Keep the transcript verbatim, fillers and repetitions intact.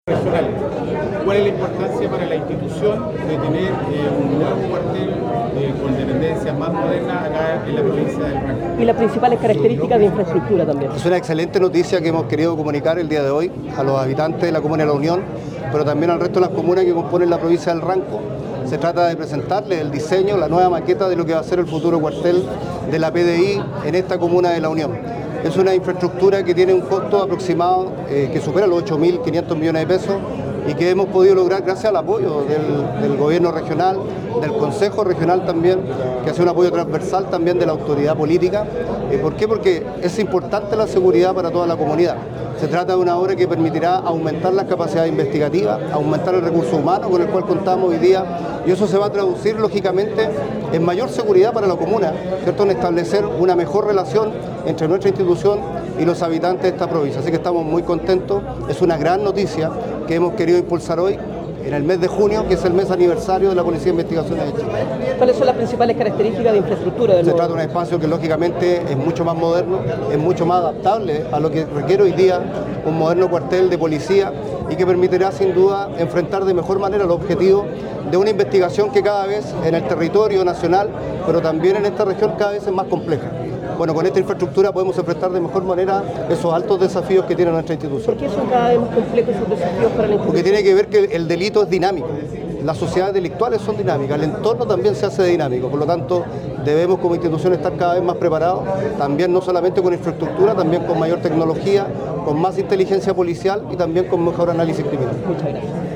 regionales. ¿Cuál es la importancia para la institución de tener eh, un nuevo cuartel eh, con dependencias más modernas acá en la provincia del Ranco? Y las principales características de infraestructura también. Es una excelente noticia que hemos querido comunicar el día de hoy a los habitantes de la comuna de La Unión, pero también al resto de las comunas que componen la provincia del Ranco. Se trata de presentarles el diseño, la nueva maqueta de lo que va a ser el futuro cuartel de la P D I en esta comuna de La Unión. Es una infraestructura que tiene un costo aproximado eh, que supera los ocho mil quinientos millones de pesos y que hemos podido lograr gracias al apoyo del, del gobierno regional, del Consejo Regional también, que hace un apoyo transversal también de la autoridad política. Eh, ¿Por qué? Porque es importante la seguridad para toda la comunidad. Se trata de una obra que permitirá aumentar las capacidades investigativas, aumentar el recurso humano con el cual contamos hoy día, y eso se va a traducir lógicamente en mayor seguridad para la comuna, ¿cierto? En establecer una mejor relación entre nuestra institución y los habitantes de esta provincia. Así que estamos muy contentos, es una gran noticia que hemos querido impulsar hoy, en el mes de junio, que es el mes aniversario de la Policía de Investigaciones de Chile. ¿Cuáles son las principales características de infraestructura del Se nuevo? trata de un espacio que lógicamente es mucho más moderno, es mucho más adaptable a lo que requiere hoy día un moderno cuartel de policía y que permitirá sin duda enfrentar de mejor manera los objetivos de una investigación que cada vez en el territorio nacional, pero también en esta región cada vez es más compleja. Bueno, con esta infraestructura podemos enfrentar de mejor manera esos altos desafíos que tiene nuestra institución. ¿Por qué son cada vez más complejos esos desafíos para la institución? Porque tiene que ver que el delito es dinámico, las sociedades delictuales son dinámicas, el entorno también se hace dinámico, por lo tanto debemos como institución estar cada vez más preparados, también no solamente con infraestructura, también con mayor tecnología, con más inteligencia policial y también con mejor análisis criminal. Muchas gracias.